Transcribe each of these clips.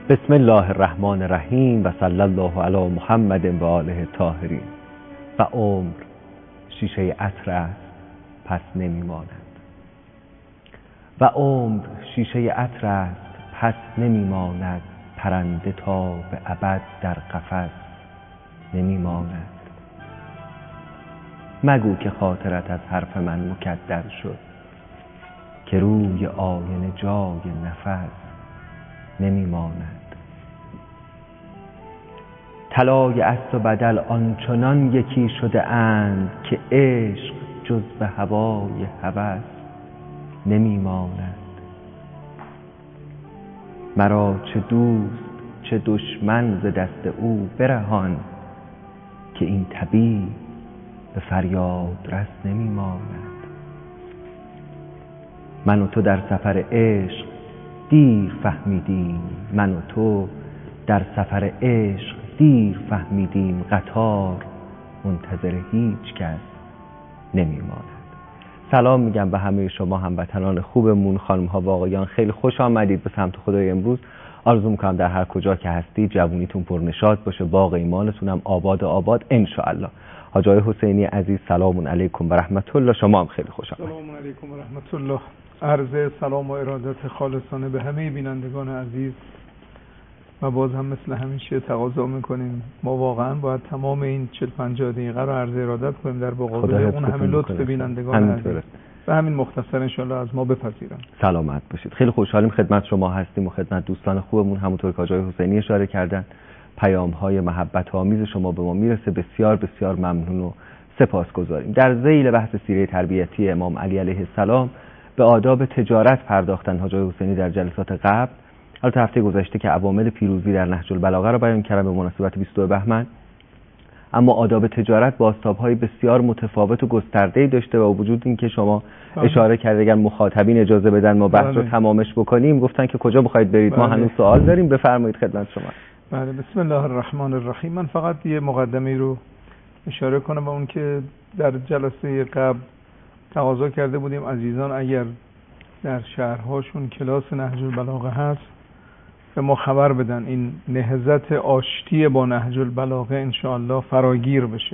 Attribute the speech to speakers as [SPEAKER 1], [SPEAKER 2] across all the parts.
[SPEAKER 1] بسم الله الرحمن الرحیم و صلی الله علی محمد و آله الطاهرین. و عمر شیشه عطر است پس نمیماند. و عمر شیشه عطر است پس نمیماند. پرنده تا به ابد در قفس نمیماند. مگو که خاطرت از حرف من مکدر شد، که روی آینه جای نفس نمیماند. طلای عطر و بدل آنچنان یکی شده اند، که عشق جز به هوای هوس نمیماند. مرا چه دوست چه دشمن ز دست او برهان، که این طبیب به فریاد رس نمیماند. من و تو در سفر عشق دیر فهمیدیم، من و تو در سفر عشق دیر فهمیدیم. قطار منتظر هیچ کس نمیماند. سلام میگم به همه شما هموطنان خوبمون، خانم ها و آقایان. خیلی خوش آمدید به سمت خدای امروز. آرزو میکنم در هر کجا که هستید جوونیتون پرنشاط باشه، باغ ایمانتون هم آباد ان شاء الله. حاج آقای حسینی عزیز، سلام علیکم و رحمت الله. شما هم خیلی خوش آمدید.
[SPEAKER 2] سلام علیکم و رحمت الله. عرض سلام و ارادت خالصانه به همه بینندگان عزیز و باز هم مثل همیشه تقاضا میکنیم ما واقعا باید تمام این 40-50 دقیقه رو عرض ارادت کنیم در مقابل اون همه لطف بینندگان عزیز و همین مختصر انشالله از ما بپذیرن.
[SPEAKER 1] سلامت باشید. خیلی خوشحالیم خدمت شما هستیم و خدمت دوستان خوبمون. همونطور که حاج آقای حسینی اشاره کردن، پیام‌های محبت آمیز شما به ما میرسه. بسیار بسیار ممنون و سپاسگزاریم. در ذیل بحث سیره تربیتی امام علی علیه السلام به آداب تجارت پرداختن حاج آقای حسینی در جلسات قبل. البته هفته گذشته که عوامل پیروزی در نهج البلاغه رو بیان کردم به مناسبت 22 بهمن، اما آداب تجارت بازتاب‌های بسیار متفاوت و گسترده‌ای داشته و وجود این که شما اشاره کردید اگر مخاطبین اجازه بدن ما بحث رو تمامش بکنیم، گفتن که کجا بخواید برید، ما هنوز سوال داریم. بفرمایید خدمت شما.
[SPEAKER 2] بله، بسم الله الرحمن الرحیم. من فقط یه مقدمه‌ای رو اشاره کنم به اون که در جلسه قبل تقاضا کرده بودیم عزیزان اگر در شهرهاشون کلاس نهج البلاغه هست به ما خبر بدن، این نهضت آشتی با نهج البلاغه انشاءالله فراگیر بشه.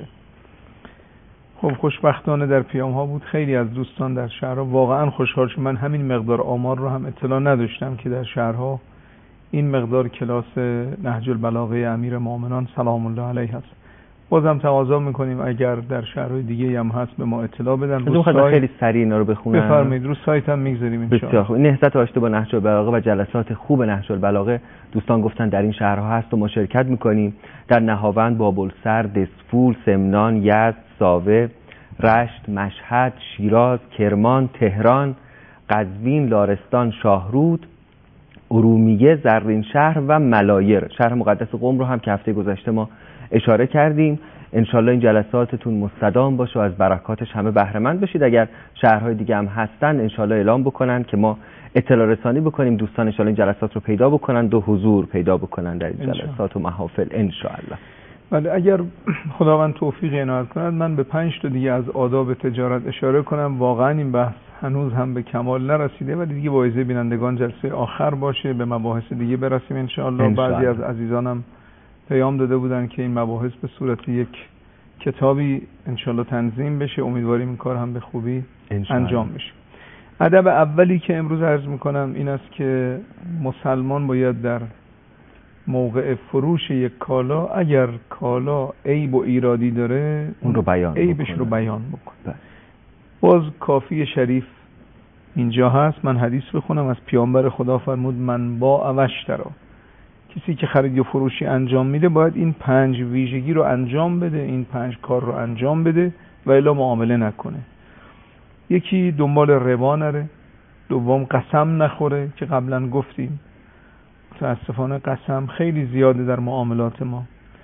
[SPEAKER 2] خب خوشبختانه در پیام ها بود خیلی از دوستان در شهرها واقعا خوشحال شدن. من همین مقدار آمار رو هم اطلاع نداشتم که در شهرها این مقدار کلاس نهج البلاغه امیر مومنان سلام الله علیه هست. بازم تقاضا میکنیم اگر در شهرهای دیگه هم هست به ما اطلاع بدن.
[SPEAKER 1] رو سایت خیلی سریع اینا رو بخونم.
[SPEAKER 2] بفرمایید. رو سایت هم میگذاریم ان شاء الله.
[SPEAKER 1] نهضت آشتی با نهج البلاغه و جلسات خوب نهج البلاغه دوستان گفتن در این شهرها هست و ما شرکت میکنیم. در نهاوند، بابلسر، دسفول، سمنان، یزد، ساوه، رشت، مشهد، شیراز، کرمان، تهران، قزوین، لارستان، شاهرود، ارومیه، زرین شهر و ملایر، شهر مقدس قم رو هم که هفته گذشته ما اشاره کردیم. انشالله این جلساتتون مستدام باشه و از برکاتش همه بهره مند بشید. اگر شهرهای دیگه هم هستن انشالله اعلام بکنن که ما اطلاع رسانی بکنیم، دوستان انشالله این جلسات رو پیدا بکنن و حضور پیدا بکنن در این جلسات و محافل انشالله.
[SPEAKER 2] بله، اگر خداوند توفیق عنایت کند من به 5 تا دیگه از آداب تجارت اشاره کنم. واقعا این بحث هنوز هم به کمال نرسیده ولی دیگه با اجازه بینندگان جلسه آخر باشه به مباحث دیگه برسیم انشالله. بعضی از عزیزانم پیام داده بودن که این مباحث به صورت یک کتابی انشالله تنظیم بشه. امیدواریم این کار هم به خوبی انجام بشه. ادب اولی که امروز عرض میکنم این است که مسلمان باید در موقع فروش یک کالا اگر کالا عیب و ایرادی داره
[SPEAKER 1] اون رو بیان
[SPEAKER 2] عیبش رو بیان بکنه. باز کافی شریف اینجا هست. من حدیث بخونم از پیامبر خدا، فرمود من با اوشترا، کسی که خرید و فروشی انجام میده باید این 5 ویژگی رو انجام بده، این 5 کار رو انجام بده و الا معامله نکنه. یکی دنبال ربا نره، دوم قسم نخوره که قبلا گفتیم متاسفانه قسم خیلی زیاده در معاملات ما.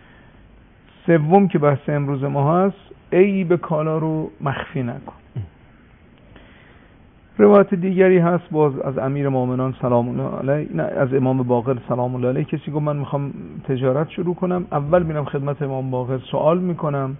[SPEAKER 2] سوم که بحث امروز ما هست عیب کالا رو مخفی نکن. روایت دیگری هست باز از امیر مومنان سلام الله علیه، نه از امام باقر سلام الله علیه. کسی گفت من میخوام تجارت شروع کنم، اول میرم خدمت امام باقر سوال میکنم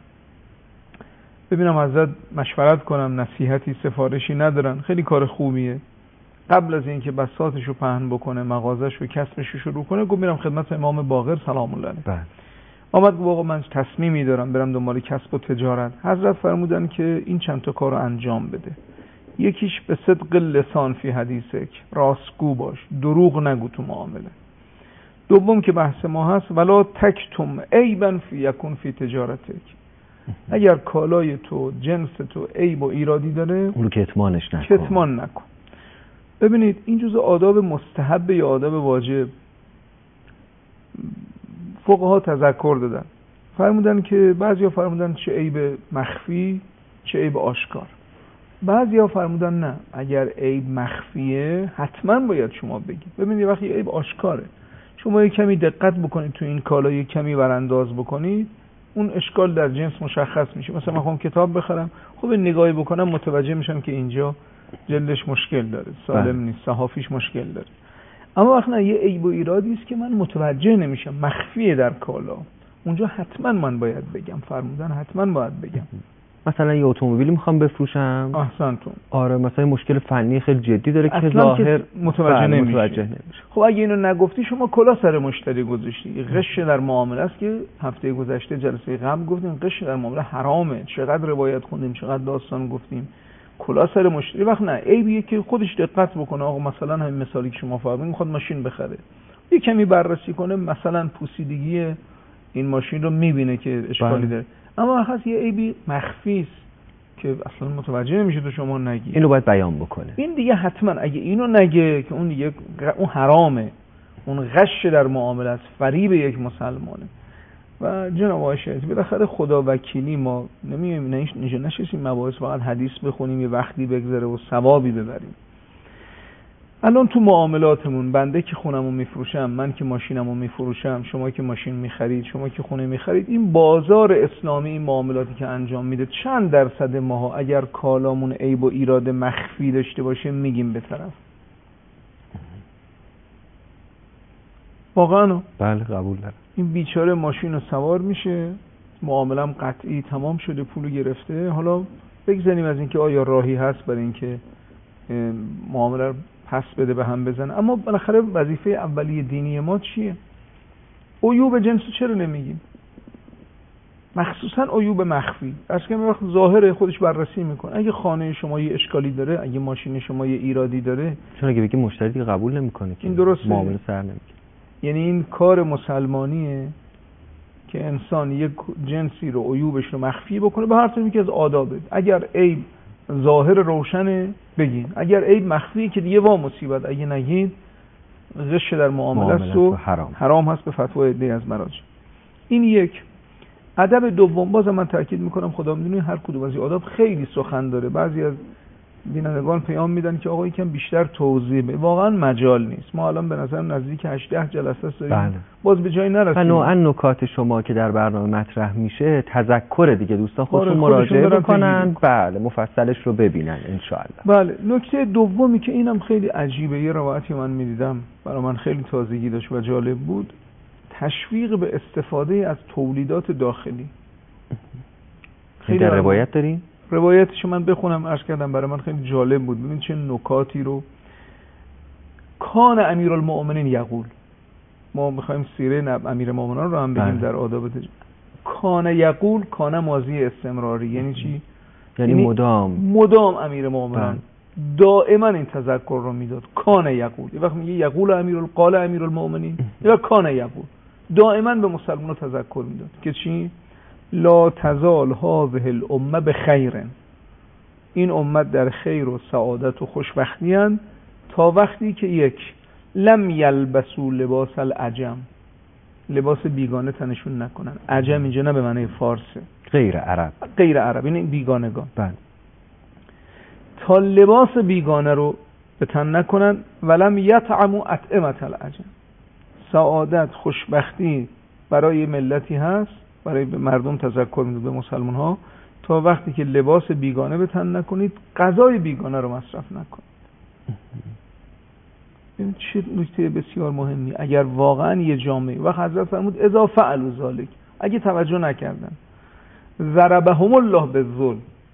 [SPEAKER 2] ببینم حضرت مشورت کنم، نصیحتی سفارشی ندارن، خیلی کار خوبیه. قبل از اینکه بساطش رو پهن بکنه، مغازش رو کسبش رو شروع کنه، گفت میرم خدمت امام باقر سلام الله علیه. آمد گفت آقا من تصمیمی دارم برم دنبال کسب و تجارت. حضرت فرمودن که این چند تا کارو انجام بده. یکیش به صدق لسان فی حدیثک، راستگو باش، دروغ نگو تو معامله. دوم که بحث ما هست ولا تکتم عیبا فی یکون فی تجارتک، اگر کالای تو، جنس تو عیب و ایرادی داره
[SPEAKER 1] اون رو کتمان
[SPEAKER 2] نکن. ببینید این جزء آداب مستحب یا آداب واجب؟ فقها تذکر دادن، فرمودن که بعضیا فرمودن چه عیب مخفی چه عیب آشکار. بعضیا فرمودن نه، اگر عیب مخفیه حتما باید شما بگید. ببینید وقتی عیب آشکاره شما یک کمی دقت بکنید تو این کالا، یک کمی برانداز بکنید، اون اشکال در جنس مشخص میشه. مثلا من خواهم کتاب بخرم، خب نگاهی بکنم متوجه میشم که اینجا جلدش مشکل داره، سالم نیست، صحافیش مشکل داره. اما وقتی یه عیب و ایرادی است که من متوجه نمیشم، مخفیه در کالا، اونجا حتما من باید بگم. فرمودن حتما باید بگم.
[SPEAKER 1] مثلا یه اتومبیلی میخوام بفروشم،
[SPEAKER 2] احسنتون،
[SPEAKER 1] آره مثلا مشکل فنی خیلی جدی داره که
[SPEAKER 2] ظاهر متوجه نمیشه. خب اگه اینو نگفتی شما کلا سر مشتری گذاشتی. غش در معامله است که هفته گذشته جلسه قبل گفتیم غش در معامله حرامه. چقدر روایت خوندیم، چقدر داستان گفتیم. کلا سر مشتری وقت نه، عیبیه که خودش دقت بکنه. آقا مثلا همین مثالی که شما فرمودین، میخواد ماشین بخره، یه کمی بررسی کنه، مثلا پوسیدگی این ماشین رو میبینه که اشکالی داره، اما هست یه عیبی مخفی است که اصلا متوجه نمیشه تو شما نگی،
[SPEAKER 1] اینو باید بیان بکنه.
[SPEAKER 2] این دیگه حتما اگه اینو نگه که اون دیگه اون حرامه، اون غش در معامله است، فریب یک مسلمانه. و جناب آقای شیخ بالاخره خدا وکیلی ما نمیایم اینجا نشستیم مباحث فقط حدیث بخونیم یه وقتی بگذره و ثوابی ببریم. الان تو معاملاتمون بنده که خونمو میفروشم، من که ماشینمو میفروشم، شما که ماشین میخرید، شما که خونه میخرید، این بازار اسلامی، این معاملاتی که انجام میده چند درصد ماها اگر کالامون عیب و ایراد مخفی داشته باشه میگیم به طرف؟ واقعا؟
[SPEAKER 1] بله قبول دارم.
[SPEAKER 2] این بیچاره ماشین رو سوار میشه، معاملم قطعی تمام شده، پولو گرفته، حالا بگذاریم از اینکه آیا راهی هست برای اینکه معامله رو پس بده به هم بزنه، اما بالاخره وظیفه اولیه دینی ما چیه؟ عیوب جنس چرا نمیگیم؟ مخصوصا عیوب مخفی. درست که وقت ظاهر خودش بررسی میکنه. اگه خانه شما یه اشکالی داره، اگه ماشین شما یه ایرادی داره،
[SPEAKER 1] چون اگه بگی مشتری دیگه قبول نمیکنه که
[SPEAKER 2] این درسته،
[SPEAKER 1] معامله سر نمیگیره. یعنی
[SPEAKER 2] این کار مسلمانیه که انسان یک جنسی رو عیوبش رو مخفی بکنه، به هر طریقی که از آدابه. اگر عیب ظاهر روشنه بگین، اگر عیب مخفی که دیگه وا مصیبت، اگه نگید غش در معامله است و حرام هست به فتوای عده از مراجع. این یک. ادب دوم، باز من تاکید میکنم، خدا میدونه هر کدوم از این آداب خیلی سخن داره. بعضی از بینندگان پیام میدن که آقا یکم بیشتر توضیح بده. واقعا مجال نیست. ما الان به نظر نزدیک 8 جلسه است داریم.
[SPEAKER 1] بله.
[SPEAKER 2] باز به جای نرسیدیم.
[SPEAKER 1] و نوعا نکات شما که در برنامه مطرح میشه تذکر دیگه، دوستان خودشون مراجعه بکنن، بله مفصلش رو ببینن ان شاء الله.
[SPEAKER 2] بله. نکته دومی که اینم خیلی عجیبه، یه روایتی من میدیدم برای من خیلی تازگی داشت و جالب بود، تشویق به استفاده از تولیدات داخلی.
[SPEAKER 1] خیلی در روایت داریم؟
[SPEAKER 2] روایتشو من بخونم، عرض کردم برای من خیلی جالب بود. ببین چه نکاتی رو. کان امیرالمؤمنین یقول، ما میخوایم سیره امیرالمؤمنان رو هم بگیم در آداب کان یقول، کان ماضی استمراری یعنی چی؟
[SPEAKER 1] یعنی
[SPEAKER 2] مدام امیرالمؤمنان دائما این تذکر رو میداد. کان یقول، یه وقت میگه یقول قال امیرالمؤمنین، یا کان یقول، دائما به مسلمانان تذکر میداد که چی؟ لا تزال هذه الامه بخیر، این امت در خیر و سعادت و خوشبختی اند تا وقتی که یک لم یلبسوا لباس العجم، لباس بیگانه تنشون نکنن. عجم اینجا نه به معنی فارسه،
[SPEAKER 1] غیر عرب،
[SPEAKER 2] غیر عرب، این بیگانگان.
[SPEAKER 1] بله.
[SPEAKER 2] تا لباس بیگانه رو به تن نکنن. ولم یطعموا اطعمه العجم، سعادت خوشبختی برای ملتی هست، برای مردم تذکر میده به مسلمان ها، تا وقتی که لباس بیگانه به تن نکنید، غذای بیگانه رو مصرف نکنید. این چه نکته بسیار مهمی. اگر واقعا یه جامعه، و حضرت فرمود اذا فعلوا ذلک، اگه توجه نکردن، ضربهم الله بالذل،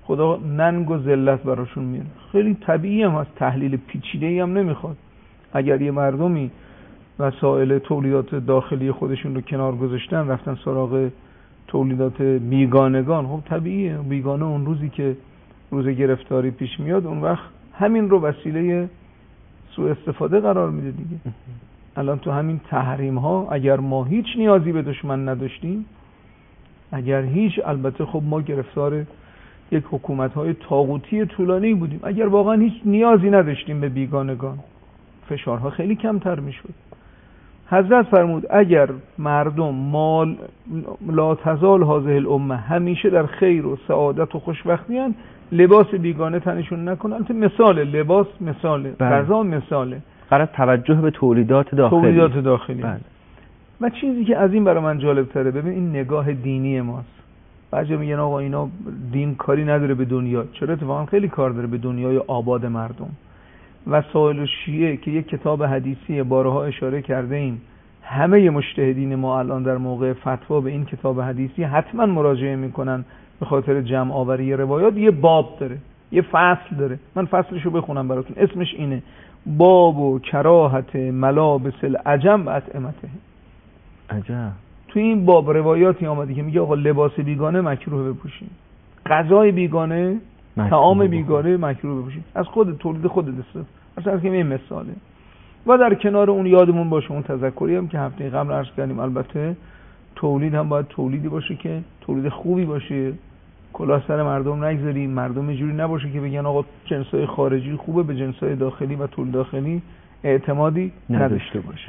[SPEAKER 2] خدا ننگ و ذلت براشون میاره. خیلی طبیعی هم هست، تحلیل پیچیده‌ای هم نمیخواد. اگر یه مردمی وسایل تولیدات داخلی خودشون رو کنار گذاشتن رفتن سراغ تولیدات بیگانگان، خب طبیعیه بیگانه اون روزی که روز گرفتاری پیش میاد اون وقت همین رو وسیله سوء استفاده قرار میده دیگه. الان تو همین تحریم ها اگر ما هیچ نیازی به دشمن نداشتیم، اگر هیچ، البته خب ما گرفتار یک حکومت های طاغوتی طولانی بودیم، اگر واقعا هیچ نیازی نداشتیم به بیگانگان فشارها خیلی کمتر میشد. حضرت فرمود اگر مردم مال لا تزال هذه الامه همیشه در خیر و سعادت و خوشبختی ان، لباس بیگانه تنشون نکنن. البته مثال لباس مثاله، غذا مثاله،
[SPEAKER 1] قرار توجه به تولیدات داخلی. بله.
[SPEAKER 2] و چیزی که از این برای من جالب تره، ببین این نگاه دینی ماست. بعضی میگن آقا اینا دین کاری نداره به دنیا، چرا؟ اتفاقا خیلی کار داره به دنیای آباد مردم. وسائل شیعه که یک کتاب حدیثی بارها اشاره کرده ایم، همه مجتهدین ما الان در موقع فتوا به این کتاب حدیثی حتما مراجعه میکنن به خاطر جمع آوری روایات. یه باب داره، یه فصل داره، من فصلشو بخونم براتون. اسمش اینه: باب و کراهت ملابس العجم و اطعمته.
[SPEAKER 1] عجب.
[SPEAKER 2] تو این باب روایاتی آمده که میگه آقا لباس بیگانه مکروه بپوشین، غذای بیگانه، طعام بیگانه مکروه بپوشین، از خود تولید خود دست. مثلا که این مثاله. و در کنار اون یادمون باشه اون تذکری هم که هفته قبل عرض کردیم، البته تولید هم باید تولیدی باشه که تولید خوبی باشه، کلاه سر مردم نگذاریم، مردم اینجوری نباشه که بگن آقا جنسای خارجی خوبه، به جنسای داخلی و تولید داخلی اعتمادی نداشته باشه.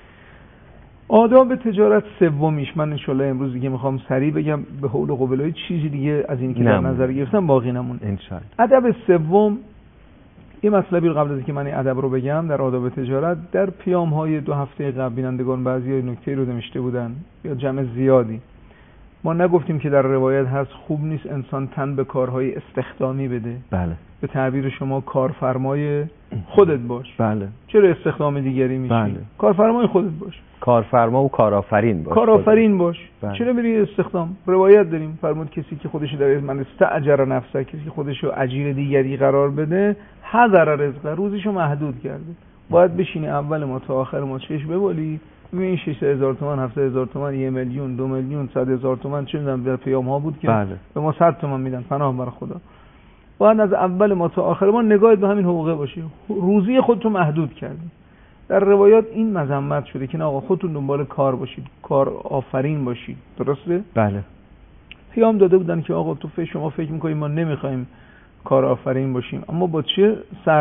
[SPEAKER 2] آداب تجارت سومیش، من انشالله امروز دیگه میخوام سریع بگم، به حول و قوه چیزی دیگه از این که در نظر گرفتم باقی نمونه
[SPEAKER 1] انشالله.
[SPEAKER 2] ادب سوم، یه مطلبی رو قبل از اینکه من این ادب رو بگم در آداب تجارت، در پیام‌های 2 هفته قبل بینندگان بعضی نکته رو نوشته بودن یا جمع زیادی. ما نگفتیم که در روایت هست خوب نیست انسان تن به کارهای استخدامی بده.
[SPEAKER 1] بله.
[SPEAKER 2] به تعبیر شما کارفرمای خودت باش.
[SPEAKER 1] بله.
[SPEAKER 2] چرا استخدام دیگری میشی؟
[SPEAKER 1] بله.
[SPEAKER 2] کارفرمای خودت باش.
[SPEAKER 1] کارفرما و کارآفرین باش.
[SPEAKER 2] کارآفرین باش.
[SPEAKER 1] بله.
[SPEAKER 2] چرا بری استخدام؟ روایت داریم فرمود کسی که خودش در من استاجر نفسه، کسی که خودش رو اجیر دیگری قرار بده، حذر رزق، روزیشو محدود کرده. باید بشینی اول ما تا آخر ما چشم ببالی، ببین 600,000 تومان، 700,000 تومان، 1 میلیون، 2 میلیون، 100,000 تومان، چه میدونم در پیام ها بود که
[SPEAKER 1] بله.
[SPEAKER 2] به ما 100 تومان میدن، پناه بر خدا. باید از اول ما تا آخر ما نگاهت به همین حقوقه باشه، روزی خودتو محدود کردی. در روایات این مذمت شده که نه آقا خودتون دنبال کار باشید، کار آفرین باشید. درسته؟
[SPEAKER 1] بله.
[SPEAKER 2] پیام داده بودن که آقا تو شما فکر می‌کنید ما نمی‌خوایم کار آفرین باشیم، اما با چه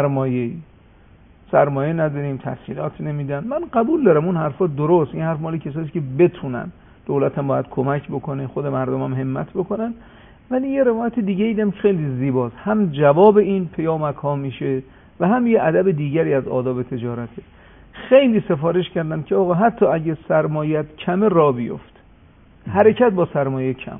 [SPEAKER 2] سرمایه نداریم، تسهیلات نمیدن. من قبول دارم اون حرفا درست، این حرف مال کسایی که بتونن، دولت هم باید کمک بکنه، خود مردم هم همت بکنن. ولی یه روایت دیگه ایدم خیلی زیباست، هم جواب این پیامک ها میشه و هم یه ادب دیگری از آداب تجارته. خیلی سفارش کردن که آقا حتی اگه سرمایت کمه را بیفت، حرکت با سرمایه کم.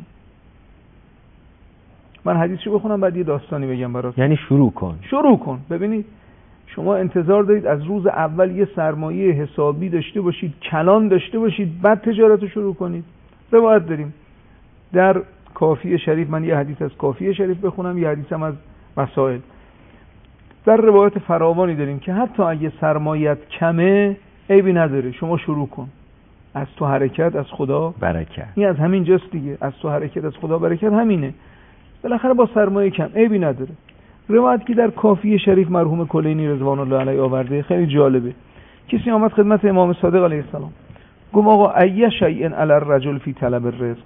[SPEAKER 2] من حدیثشو بخونم بعد یه داستانی بگم براتون.
[SPEAKER 1] یعنی شروع کن.
[SPEAKER 2] ببینید شما انتظار دارید از روز اول یه سرمایه حسابی داشته باشید، کلان داشته باشید، بعد تجارت رو شروع کنید. روایت داریم در کافی شریف، من یه حدیث از کافی شریف بخونم، یه حدیث هم از مسائل. در روایت فراوانی داریم که حتی اگه سرمایت کمه عیبی نداره، شما شروع کن. از تو حرکت از خدا
[SPEAKER 1] برکت.
[SPEAKER 2] این از همین جاست دیگه، از تو حرکت از خدا برکت همینه. بالاخره با سرمایه کم عیبی نداره. روایت که در کافی شریف مرحوم کلینی رضوان الله علیه آورده خیلی جالبه. کسی آمد خدمت امام صادق علیه السلام، گفت آقا ای شیء علی الرجل فی طلب الرزق،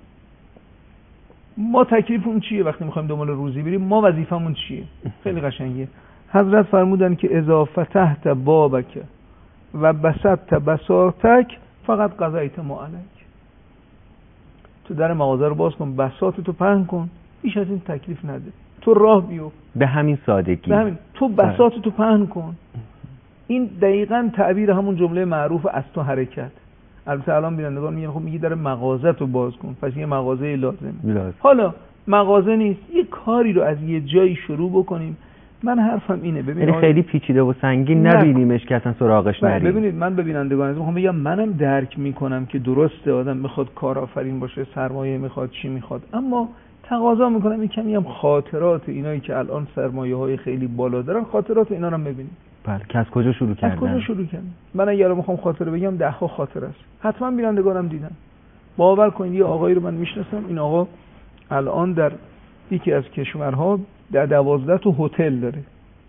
[SPEAKER 2] ما تکلیفمون چیه وقتی میخوایم دنبال روزی بریم، ما وظیفمون چیه؟ خیلی قشنگه. حضرت فرمودن که اذا فتحت بابک و بسطت بساطک فقط قضیت ما علیک. تو در مغازه رو باز کن، بساطتو پهن کن، بیش از این تکلیف نده، تو راه بیو.
[SPEAKER 1] به همین سادگی.
[SPEAKER 2] تو بساطتو پهن کن. این دقیقاً تعبیر همون جمله معروف از تو حرکت. البته الان بینندگان میگن خب میگی در مغازه تو باز کن، پس یه مغازه لازم. حالا مغازه نیست، یه کاری رو از یه جایی شروع بکنیم. من حرفم اینه، ببین
[SPEAKER 1] خیلی پیچیده و سنگین نبینیمش که اصلا سراغش نریم.
[SPEAKER 2] ببینید من به بینندگان میخوام بگم منم درک میکنم که درسته آدم میخواد کارآفرین باشه، سرمایه میخواد، چی میخواد، اما تقاضا میکنم این کمی هم خاطرات اینایی که الان سرمایه‌های خیلی بالا دارن، خاطرات اینا رو هم ببینید.
[SPEAKER 1] بله، که از کجا شروع کردن؟
[SPEAKER 2] از کجا شروع کردن؟ من اگر میخوام خاطره بگم 10 ها خاطره است. حتما بینندگانم دیدن. باور کنید یه آقایی رو من میشناسم، این آقا الان در یکی از کشورها 12 تا هتل داره.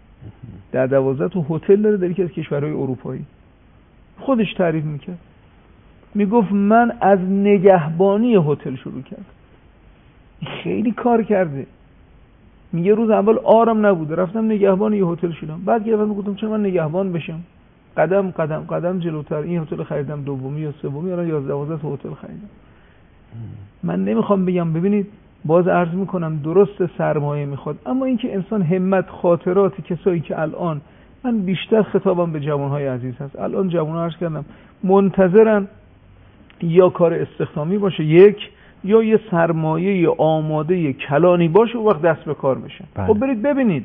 [SPEAKER 2] 12 تا هتل داره در یکی از کشورهای اروپایی. خودش تعریف میکرد. میگفت من از نگهبانی هتل شروع کردم. خیلی کار کرده. میگه روز اول آرام نبوده، رفتم نگهبان یه هتل شدم. بعد گفتم گفتم چرا من نگهبان بشم؟ قدم قدم قدم جلوتر این هتل خریدم، دومی یا سومی، الان 11 12 تا هتل خریدم. من نمیخوام بگم، ببینید باز عرض میکنم درست سرمایه میخواد، اما اینکه انسان همت، خاطرات کسایی که الان، من بیشتر خطابم به جوانهای عزیز هست، الان جوانها عرض کردم منتظرن یا کار استخدامی باشه یک، یا یه سرمایه یا آماده کلانی باشه و وقت دست به کار بشه. خب برید ببینید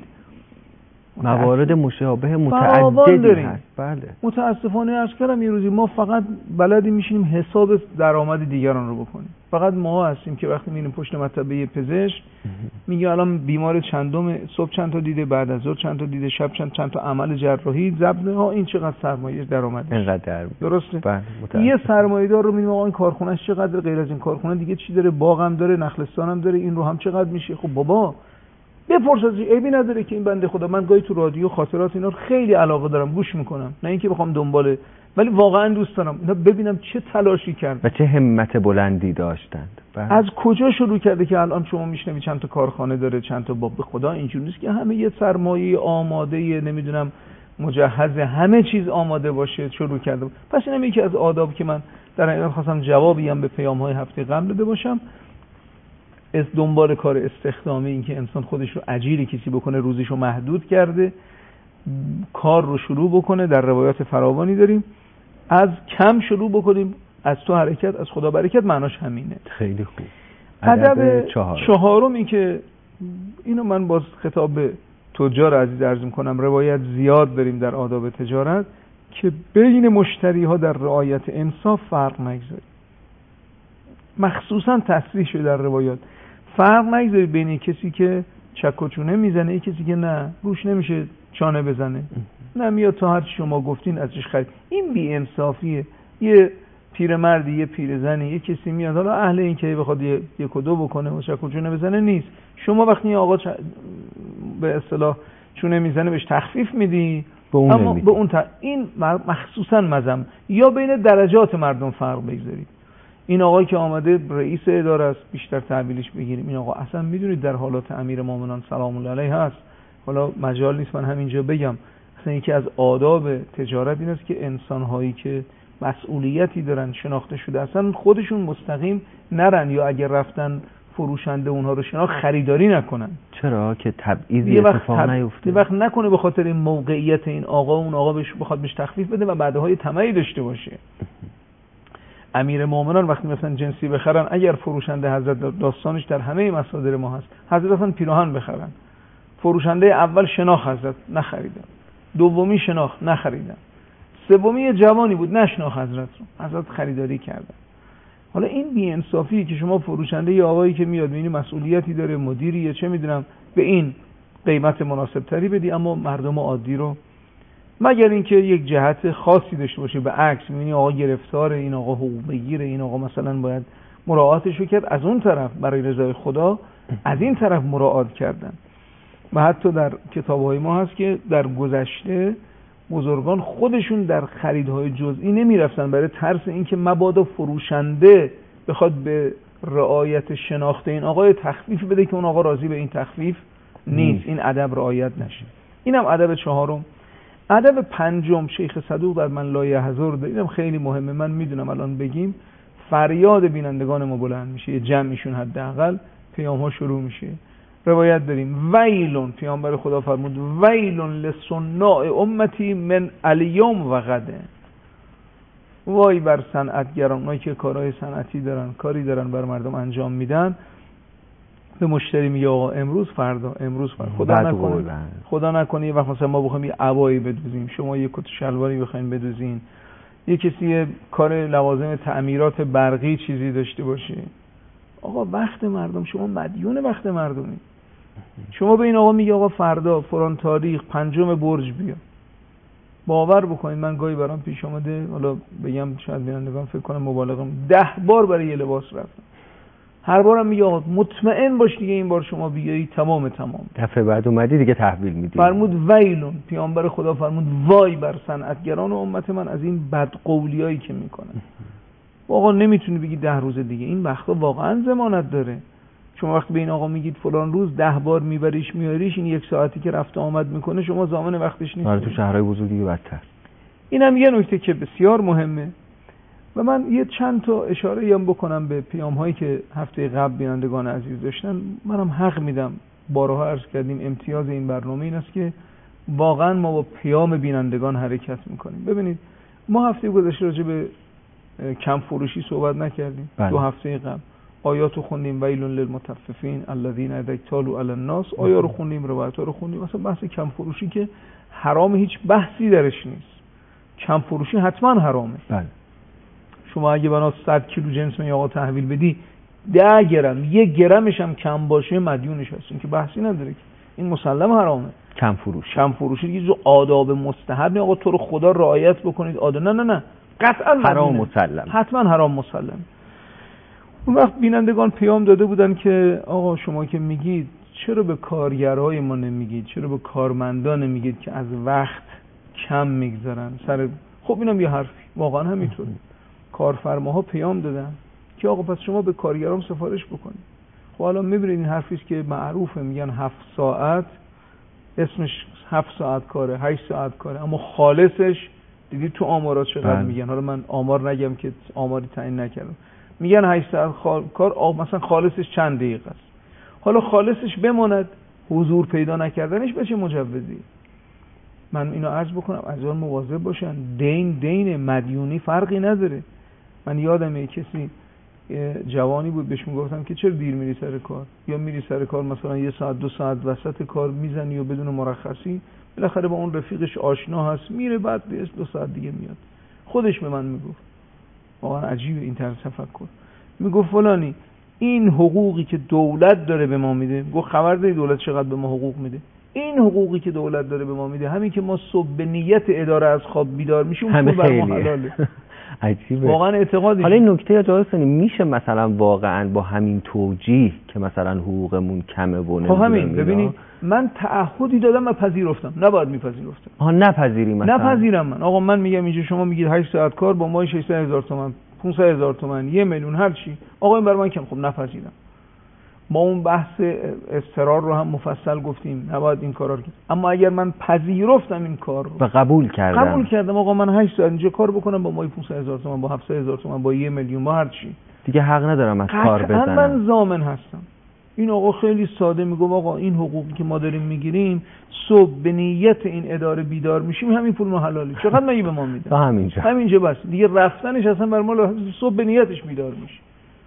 [SPEAKER 1] موارد مشابه متعددی هست. بله.
[SPEAKER 2] متاسفانه عرض کردم یه روزی ما فقط بلدی میشینیم حساب درآمد دیگران رو بکنیم. فقط ما هستیم که وقتی میریم پشت مطبه پزشک میگه الان بیمار چندم، صبح چند تا دیده، بعد از ظهر چند تا دیده، شب چند تا عمل جراحی، ضبط ها، این چقدر سرمایه درآمد
[SPEAKER 1] اینقدر.
[SPEAKER 2] درسته؟
[SPEAKER 1] بله.
[SPEAKER 2] یه سرمایه‌دار رو میگیم آقا این کارخونه‌اش چقدر، غیر از این کارخونه دیگه چی داره، باغم داره، نخلستانم داره، این رو هم چقدر میشه؟ خب بابا بپرس ازش، عیبی نداره که این بنده خدا، من گاهی تو رادیو خاطرات اینا رو خیلی علاقه دارم گوش میکنم، نه اینکه بخوام دنباله، ولی واقعا دوست دارم اینا ببینم چه تلاشی کردن
[SPEAKER 1] و چه همت بلندی داشتند.
[SPEAKER 2] از کجا شروع کرده که الان شما میشنوید چند تا کارخانه داره، چند تا باب. به خدا اینجوری نیست که همه یه سرمایه آماده نمیدونم مجهز همه چیز آماده باشه شروع کرده. پس اینم یکی از آداب که من در حقیقت خواستم جوابی هم به پیام‌های هفته قبل داده باشم. از دنبال کار استخدامی، این که انسان خودش رو اجیر کسی بکنه، روزش رو محدود کرده، کار رو شروع بکنه، در روایات فراوانی داریم. از کم شروع بکنیم، از تو حرکت، از خدا برکت، معناش همینه.
[SPEAKER 1] خیلی خوب.
[SPEAKER 2] ادب چهارمی که اینو من باز خطاب به تجار عزیز عرض می‌کنم، روایت زیاد داریم در آداب تجارت که بین مشتری ها در رعایت انصاف فرق نگذارید. مخصوصا تصریح شده در روایات فرق نگذارید بین کسی که چک و چونه میزنه، کسی که نه روش نمیشه چانه بزنه، نه میاد تا هر چی شما گفتین ازش خرید. این بی انصافیه. یه پیرمردی، یه پیرزنی، یه کسی میاد حالا اهل این که بخواد یک و دو بکنه و چک و چونه بزنه نیست. شما وقتی آقا به اصطلاح چونه میزنه بهش تخفیف میدی، اما به اون این مخصوصا مزم یا بین درجات مردم فرق بگذارید. این آقایی که آمده رئیس اداره است، بیشتر تحویلش بگیریم. این آقا اصلا میدونید در حالات امیرالمومنین سلام الله علیه هست. حالا مجال نیست من همینجا بگم. اصلا یکی از آداب تجارت این است که انسان‌هایی که مسئولیتی دارن، شناخته شده، اصلا خودشون مستقیم نرن، یا اگر رفتن فروشنده اونها رو شناخت خریداری نکنن.
[SPEAKER 1] چرا؟ که تبعیضی اتفاق نیفته.
[SPEAKER 2] یه وقت نکنه به خاطر این موقعیت این آقا اون آقا بخواد بهش تخفیف بده و بعدهای طمعی داشته باشه. امیر مومنان وقتی مثلا جنسی بخرن، اگر فروشنده حضرت داستانش در همه مصادر ما هست، حضرت اصلا پیراهن بخرن، فروشنده اول شناخت حضرت نخریدن، دومی شناخت نخریدن، سومی جوانی بود نشناخت حضرت رو، حضرت خریداری کردن. حالا این بی انصافی که شما فروشنده ی آقایی که میاد میبینی مسئولیتی داره، مدیریه، چه میدونم، به این قیمت مناسب تری بدی، اما مردم عادی رو، مگر اینکه یک جهت خاصی داشته باشه، به عکس میبینی آقا گرفتاره، این آقا حقوق بگیره، این آقا مثلا باید مراعاتش رو کرد، از اون طرف برای رضای خدا از این طرف مراعات کردن. و حتی در کتاب‌های ما هست که در گذشته بزرگان خودشون در خریدهای جزئی نمیرفتن برای ترس اینکه مبادا فروشنده بخواد به رعایت شناخت این آقا تخفیف بده که اون آقا راضی به این تخفیف نیست، این ادب رعایت نشه. اینم ادب چهارم. ادب پنجم شیخ صدوق در من لا یحضر، اینم خیلی مهمه، من میدونم الان بگیم فریاد بینندگان ما بلند میشه، یه جمعیشون حداقل پیام ها شروع میشه. روایت داریم ویلون، پیامبر خدا فرمود ویلون لصناع امتی من الیوم و غده، وای بر صنعتگران، اونایی که کارهای صنعتی دارن، کاری دارن بر مردم انجام میدن، به مشتری میگه آقا امروز فردا، امروز فردا، خدا نکنه یه وقت مثلا ما بخوایم یه عبایی بدوزیم، شما یه کت شلواری بخواید بدوزین، یه کسی کار لوازم تعمیرات برقی چیزی داشته باشه، آقا وقت مردم، شما مدیون وقت مردمی. شما به این آقا میگه آقا فردا فلان تاریخ 5 برج بیا. باور بکنید من گاهی برام پیش اومده، حالا بگم شاید بینندگان فکر کنم مبالغه، 10 بار برای یه لباس رفتم. هر بارم میگه آقا مطمئن باش دیگه این بار شما بیایی تمام.
[SPEAKER 1] دفعه بعد اومدی دیگه تحویل میدی.
[SPEAKER 2] فرمود ویلون، پیامبر خدا فرمود وای بر صنعتگران و امت من از این بدقولیایی که میکنن. آقا نمیتونی بگی 10 روز دیگه، این وقتا واقعا ضمانت داره. شما وقتی به این آقا میگید فلان روز 10 بار میبریش میاریش، این 1 ساعتی که رفت آمد میکنه شما ضامن وقتش نیست.
[SPEAKER 1] آره تو شهرهای بزرگی بدتر.
[SPEAKER 2] اینم یه نکته که بسیار مهمه. و من یه چند تا اشاره هم بکنم به پیام هایی که هفته قبل بینندگان عزیز داشتن. منم حق میدم، بارها عرض کردیم امتیاز این برنامه این است که واقعا ما با پیام بینندگان حرکت میکنیم. ببینید ما هفته گذشته راجع به کم فروشی صحبت نکردیم. 2 هفته قبل آیاتو خوندیم، ویل للمطففین الذین اذا اکتالوا علی الناس. آیا رو خوندیم، روایت‌ها رو خوندیم. مثلا بحث کم فروشی که حرام، هیچ بحثی درش نیست. کم فروشی حتما حرامه.
[SPEAKER 1] بله.
[SPEAKER 2] شما اگه بنا 100 کیلو جنس می آقا تحویل بدی 10 گرم 1 گرمش هم کم باشه مدیونش هستین که بحثی نداره که این مسلم حرامه.
[SPEAKER 1] کم فروشی
[SPEAKER 2] دیگه جو آداب مستحب آقا تو رو خدا رعایت بکنید آداب نه قطعا
[SPEAKER 1] حرام مسلم،
[SPEAKER 2] حتما حرام مسلم. اون وقت بینندگان پیام داده بودن که آقا شما که میگید چرا به کارگرای ما نمیگید، چرا به کارمندان نمیگید که از وقت کم میگذارن سر. خب اینم یه حرفی واقعا همینطوره. کارفرماها پیام دادن که آقا پس شما به کارگرام سفارش بکنید. خب حالا میبینید این حرفی است که معروفه، میگن 7 ساعت اسمش 7 ساعت کاره، 8 ساعت کاره، اما خالصش دیدید تو آمارات چقدر میگن. حالا من آمار نگم که آماری تعیین نکردم، میگن 8 ساعت کار مثلا خالصش چند دقیقه است. حالا خالصش بماند، حضور پیدا نکردنش بشه مجوزی. من اینو عرض بکنم عزیزان مواظب باشن. دین مدیونی فرقی نداره. من یادمه کسی جوانی بود بهش میگفتم که چرا دیر میری سر کار، یا میری سر کار مثلا 1 ساعت 2 ساعت وسط کار میزنی و بدون مرخصی، بالاخره با اون رفیقش آشنا هست میره بعد 2 ساعت دیگه میاد. خودش به من میگفت واقعا عجیبه این طرز تفکر. میگفت فلانی این حقوقی که دولت داره به ما میده، گفت خبر داری دولت چقدر به ما حقوق میده؟ این حقوقی که دولت داره به ما میده، همین که ما صبح به نیت اداره از خواب بیدار میشیم اون بر ما حلاله.
[SPEAKER 1] عجیبه.
[SPEAKER 2] واقعا اعتقادی.
[SPEAKER 1] حالا این نکته جالب است، میشه مثلا واقعا با همین توجیه که مثلا حقوقمون کمه و
[SPEAKER 2] خب همین ببینید من تعهدی دادم و پذیرفتم، نباید میپذیرفتم.
[SPEAKER 1] نپذیریم مثلا.
[SPEAKER 2] نپذیرم من. آقا من میگم اینجا شما میگید 8 ساعت کار با ماه 600,000 تومان، 500,000 تومان، 1 میلیون هر چی. آقا این برای من کم. خب نپذیرم. ما اون بحث اضطرار رو هم مفصل گفتیم، نباید این کارا رو کرد. اما اگر من پذیرفتم این کار رو
[SPEAKER 1] و قبول کردم
[SPEAKER 2] آقا من 8 ساعت اینجا کار بکنم با ماه 500,000 تومان، با 700,000 تومان، با 1 میلیون، با هر چی،
[SPEAKER 1] دیگه حق ندارم از کار بزنم.
[SPEAKER 2] من ضامن هستم. این آقا خیلی ساده میگه آقا این حقوقی که ما داریم میگیریم صبح به نیت این اداره بیدار میشیم، همین پول ما حلالی. چقدر مگه به ما میده؟ همینجا بس دیگه، رفتنش اصلا بر ما صبح به نیتش بیدار میشه.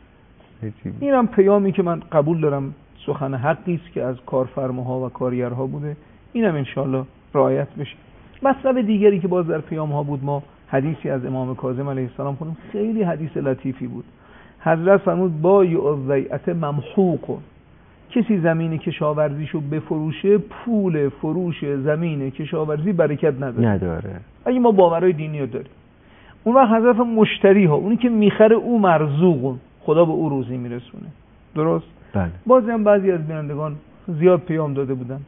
[SPEAKER 2] اینم پیامی که من قبول دارم سخن حقی است که از کارفرماها و کارگرها بوده، اینم انشالله رعایت بشه. مطلب دیگری که باز در پیام ها بود، ما حدیثی از امام کاظم علیه السلام خوندیم، خیلی حدیث لطیفی بود. حضرت فرمود با یعذیعت ممحوق، کسی زمین کشاورزیشو بفروشه پول فروش زمین کشاورزی برکت نداره. اگه ما باورهای دینی رو داریم، اون وقت حضرت مشتری ها، اونی که میخره او مرزوق، خدا به او روزی میرسونه. درست؟
[SPEAKER 1] بله.
[SPEAKER 2] بازی هم بعضی از بینندگان زیاد پیام داده بودن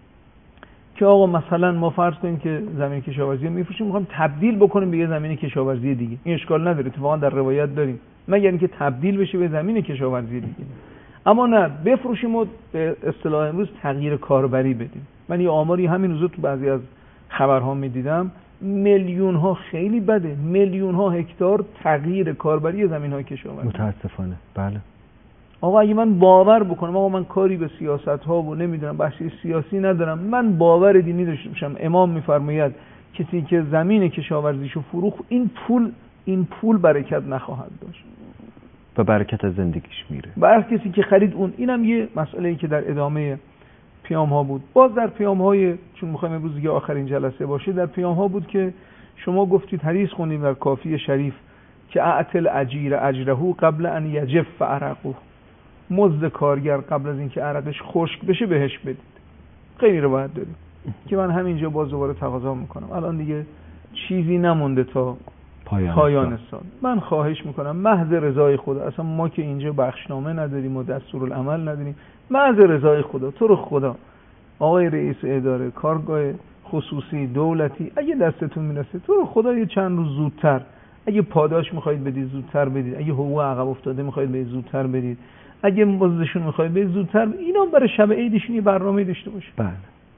[SPEAKER 2] که آقا مثلا ما فرض کنیم که زمین کشاورزی رو میفروشیم، میخوایم تبدیل بکنیم به یه زمین کشاورزی دیگه. این اشکال نداره، اتفاقا در روایت داریم، مگر اینکه تبدیل بشه به زمین کشاورزی دیگه. اما نه بفروشیم و به اصطلاح امروز تغییر کاربری بدیم. من یه آماری همین روزا تو بعضی از خبرها میدیدم، میلیون ها، خیلی بده، میلیون ها هکتار تغییر کاربری زمین‌های کشاورزی.
[SPEAKER 1] متاسفانه. بله.
[SPEAKER 2] آقا اگه من باور بکنم، آقا من کاری به سیاست ها و نمیدونم بحثی سیاسی ندارم، من باور دینی داشته باشم، امام میفرماید کسی که زمین کشاورزیشو فروخت این پول برکت نخواهد داشت
[SPEAKER 1] و برکت از زندگیش میره.
[SPEAKER 2] برای کسی که خرید اون. اینم یه مسئله‌ای که در ادامه پیام ها بود. باز در پیام های، چون میخوایم امروز دیگه آخرین جلسه باشه، در پیام ها بود که شما گفتید، حدیث خوندیم در کافی شریف که اعطل اجیر اجره قبل ان یجف عرقه. مزد کارگر قبل از اینکه عرقش خشک بشه بهش بدید. خیلی روایت داریم که من همینجا باز دوباره تقاضا میکنم. الان دیگه چیزی نمونده تا پایان سال. من خواهش میکنم محض رضای خدا، اصلا ما که اینجا بخشنامه نداریم و دستورالعمل نداریم، محض رضای خدا، تو رو خدا آقای رئیس اداره، کارگاه خصوصی، دولتی، اگه دستتون میرسه تو رو خدا یه چند روز زودتر، اگه پاداش میخواید بدید زودتر بدید، اگه حقوق عقب افتاده میخواید بدید زودتر بدید، اگه مزدشون میخواید بدید زودتر. اینا برای شب عیدشون یه برنامه داشته باشه.
[SPEAKER 1] بله.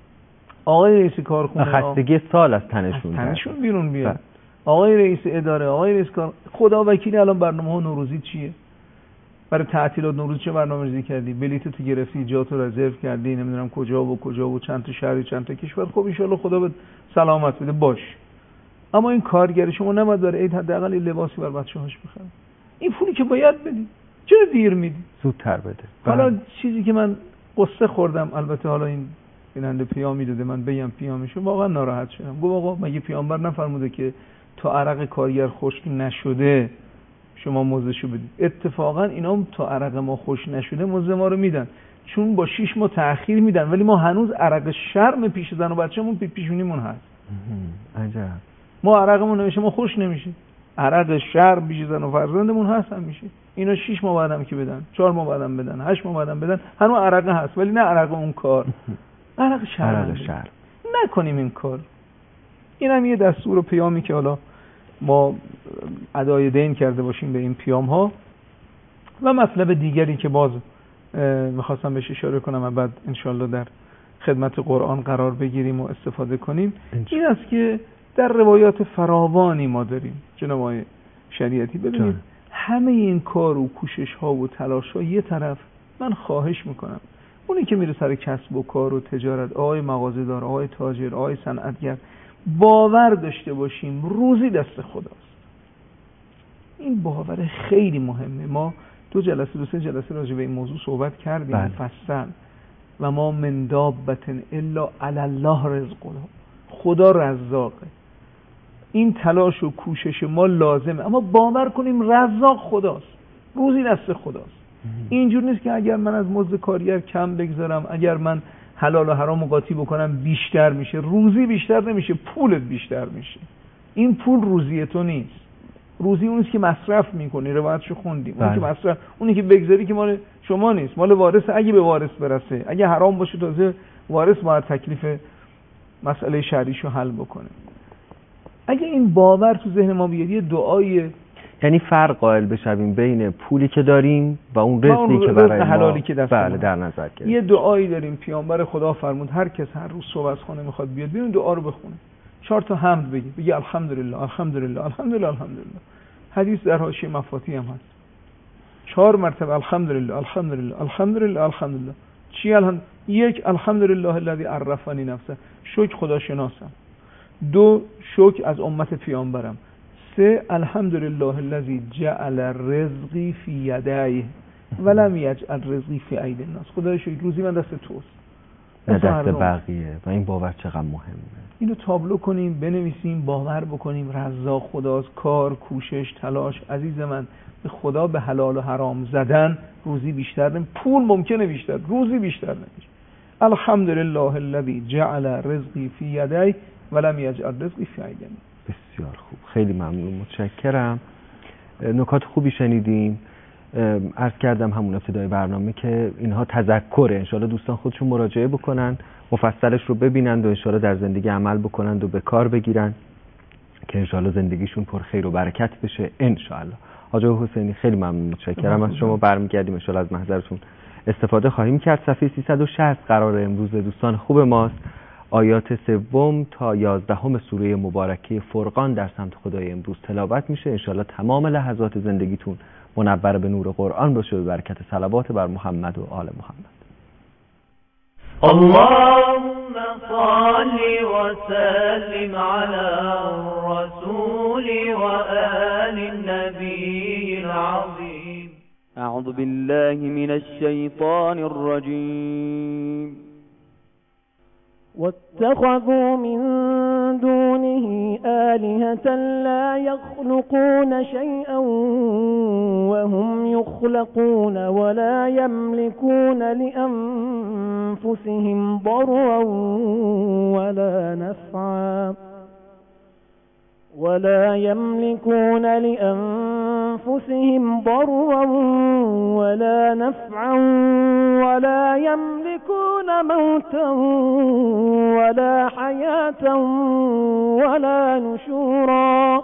[SPEAKER 2] آقای رئیس کارخونه
[SPEAKER 1] خستگی سال از تنشون
[SPEAKER 2] بیرون بیاد. آقای رئیس اداره، آقای رئیس کار، خدا وکیلی الان برنامه‌ها نوروزی چیه؟ برای تعطیلات نوروز چه برنامه‌ریزی کردی؟ بلیطتو گرفتی، جاتو رزرو کردی، نمیدونم کجا و چند تا شهر، چند تا کشور. خب ان شاءالله خدا به سلامت بده باش. اما این کارگر شما نباید برای عید حداقل لباسی برای بچه‌هاش بخره. این پولی که باید بدی، چرا دیر میدی؟
[SPEAKER 1] زودتر بده.
[SPEAKER 2] حالا چیزی که من قصه خوردم، البته حالا این بیننده پیامی داده، من بگم پیامشو، واقعا ناراحت شدم. گفت آقا مگه پیامبر نفرموده که تا عرق کارگر خشک نشده شما مزدشو بدید؟ اتفاقا اینا تا عرق ما خشک نشده مزد ما رو میدن، چون با 6 ماه تأخیر میدن، ولی ما هنوز عرق شرم پیش زن و بچه‌مون پیشونیمون هست.
[SPEAKER 1] عجب.
[SPEAKER 2] ما عرقمون نمیشه، ما خوش نمیشه. عرق شرم پیش زن و فرزندمون هست همیشه. اینا 6 ماه بعدم که بدن، 4 ماه بعدم بدن، 8 ماه بعدم بدن، هنوز عرق هست، ولی نه عرق اون کار. عرق شرم. نکنیم این کار. اینم یه دستور و پیامی که حالا ما ادای دین کرده باشیم به این پیام ها. و مطلب دیگری که باز میخواستم بهش اشاره کنم و بعد انشالله در خدمت قرآن قرار بگیریم و استفاده کنیم، این است که در روایات فراوانی ما داریم جناب آقای شریعتی. ببینید همه این کار و کوشش ها و تلاش ها یه طرف، من خواهش میکنم اونی که میره سر کسب و کار و تجارت، آقای مغازه‌دار، آقای تاجر، آقای صنعتگر، باور داشته باشیم روزی دست خداست. این باور خیلی مهمه. ما 2 جلسه 3 جلسه راجع به این موضوع صحبت کردیم مفصل. و ما من دابة الا علی الله رزقها، خدا رزاقه. این تلاش و کوشش ما لازمه، اما باور کنیم رزاق خداست، روزی دست خداست. اینجور نیست که اگر من از مزد کارگر کم بگذارم، اگر من حلال و حرام قاطی بکنم بیشتر میشه. روزی بیشتر نمیشه، پولت بیشتر میشه. این پول روزی تو نیست. روزی اونیست که مصرف میکنی، روایتشو خوندیم. اونی که مصرف، اونی که بگذاری که مال شما نیست، مال وارث. اگه به وارث برسه، اگه حرام باشه تازه وارث باید تکلیف مسئله شرعیشو حل بکنه. اگه این باور تو ذهن ما بیاد، یه دعای،
[SPEAKER 1] یعنی فرق قائل بشیم بین پولی که داریم و اون رزقی که برای
[SPEAKER 2] حلالی که دست
[SPEAKER 1] بله در نظر گرفتیم.
[SPEAKER 2] یه دعایی داریم پیامبر خدا فرمود هر کس هر روز صبح از خانه میخواد بیاد بیرون دعا رو بخونه، 4 تا حمد بگی الحمدلله الحمدلله الحمدلله الحمدلله. حدیث در حاشیه مفاتیح هم هست، 4 مرتبه الحمدلله الحمدلله الحمدلله الحمدلله. چی الحمد؟ 1 الحمدلله الذی عرفنی نفسه، شکر خدا شناسم. 2 شکر از امت پیامبرم. 3 الحمدلله الذی جعل رزقی فی یدیه ولم یجعل رزقی فی ایدی الناس. خدای شکر روزی من دست توست،
[SPEAKER 1] نه دست بقیه. و این باور چقدر مهمه. اینو
[SPEAKER 2] تابلو کنیم، بنویسیم، باور بکنیم رزاق خداست. کار، کوشش، تلاش، عزیز من، به خدا به حلال و حرام زدن روزی بیشتر پول ممکنه بیشتر، روزی بیشتر نمیشه. الحمدلله الذی جعل رزقی فی یدی ولم یجعل رزقی فی ایدی الناس.
[SPEAKER 1] بسیار خوب، خیلی ممنون، متشکرم. نکات خوبی شنیدیم. عرض کردم همون ابتدای برنامه که اینها تذکره، انشالله دوستان خودشون مراجعه بکنن، مفصلش رو ببینند و انشالله در زندگی عمل بکنند و به کار بگیرن که انشالله زندگیشون پر خیر و برکت بشه انشالله. حاج حسینی خیلی ممنون، متشکرم از شما. برمیگردیم انشالله از محضرتون استفاده خواهیم کرد. صفحه 360 قرار امروز دوستان خوب ماست آیات 3 تا 11 سوره مبارکه فرقان در سمت خدای امروز تلاوت میشه. انشالله تمام لحظات زندگیتون منور به نور قرآن باشه به برکت صلوات بر محمد و آل محمد.
[SPEAKER 3] اللهم صل وسلم على الرسول وآل النبي العظيم.
[SPEAKER 4] اعوذ بالله من الشيطان الرجيم. واتخذوا من دونه آلهة
[SPEAKER 5] أمة لا يخلقون شيئا وهم يخلقون ولا يملكون لأنفسهم ضرا ولا نفعا ولا يملكون موتا ولا حياة ولا نشورا.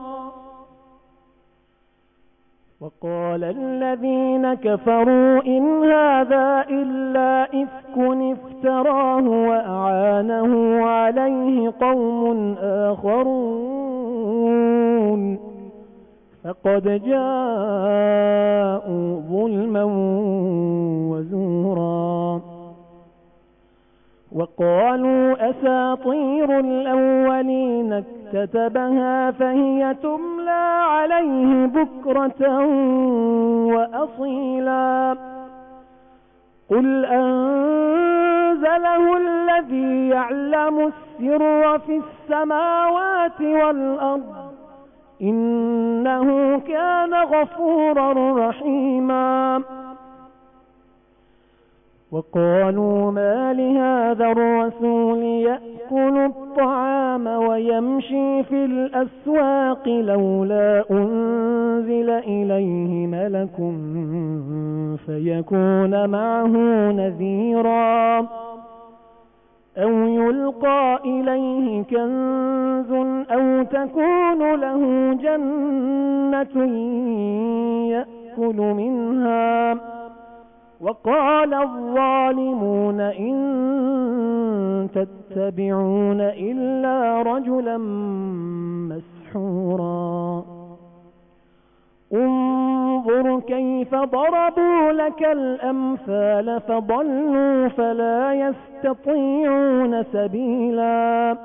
[SPEAKER 5] وقال الذين كفروا إن هذا إلا إفك افتراه وأعانه عليه قوم آخرون فقد جاءوا ظلما وزورا. وقالوا أساطير الأولين اكتتبها فهي تملى عليه بكرة وأصيلا. قل أنزله الذي يعلم السر في السماوات والأرض إنه كان غفورا رحيما. وقالوا ما لهذا الرسول يأكل الطعام ويمشي في الأسواق لولا أنزل إليه ملك فيكون معه نذيرا أو يلقى إليه كنز أو تكون له جنة يأكل منها. وقال الظالمون إن تتبعون إلا رجلا مسحورا. انظر كيف ضربوا لك الأمثال فضلوا فلا يستطيعون سبيلا.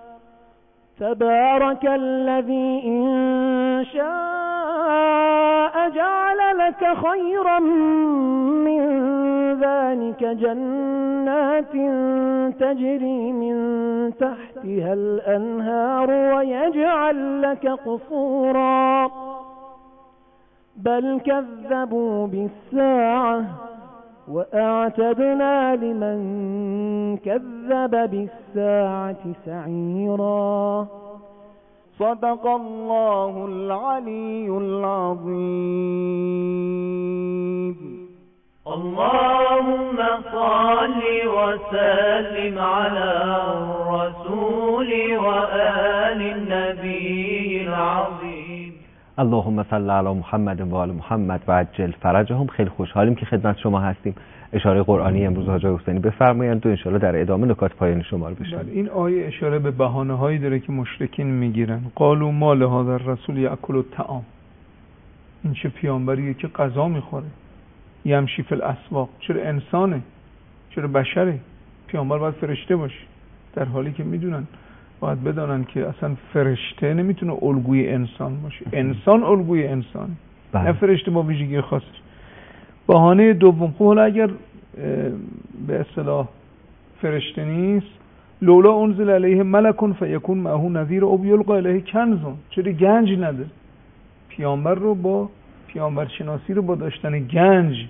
[SPEAKER 5] تبارك الذي إن شاء جعل لك خيرا من ذلك جنات تجري من تحتها الأنهار ويجعل لك قصورا بل كذبوا بالساعة وأعتدنا لمن كذب بالساعة سعيرا. صدق الله العلي العظيم.
[SPEAKER 3] اللهم صل وسلم على الرسول وآل النبي العظيم.
[SPEAKER 1] اللهم صل علی محمد و آل محمد و عجل فرجهم. خیلی خوشحالیم که خدمت شما هستیم. اشاره قرآنی امروز حاج حسینی بفرمایند و ان شاءالله در ادامه نکات پایانی شما رو بشنویم.
[SPEAKER 2] این آیه اشاره به بهانه‌هایی داره که مشرکین میگیرن. قالوا ما لهذا الرسول یأکل الطعام. این چه پیامبریه که غذا میخوره. یمشی فی الاسواق. چرا انسانه؟ چرا بشره؟ پیامبر باید فرشته باشه. در حالی که میدونن باید بدانن که اصلا فرشته نمیتونه الگوی انسان باشه. انسان الگوی انسانه. نه فرشته با ویژگی خاصش. بهانه دوم، خب اگر به اصطلاح فرشته نیست، لولا انزل علیه ملک فیکون معه نذیر او یلقى الیه کنز. چرا گنج نداره؟ پیامبر رو با پیامبر شناسی رو با داشتن گنج.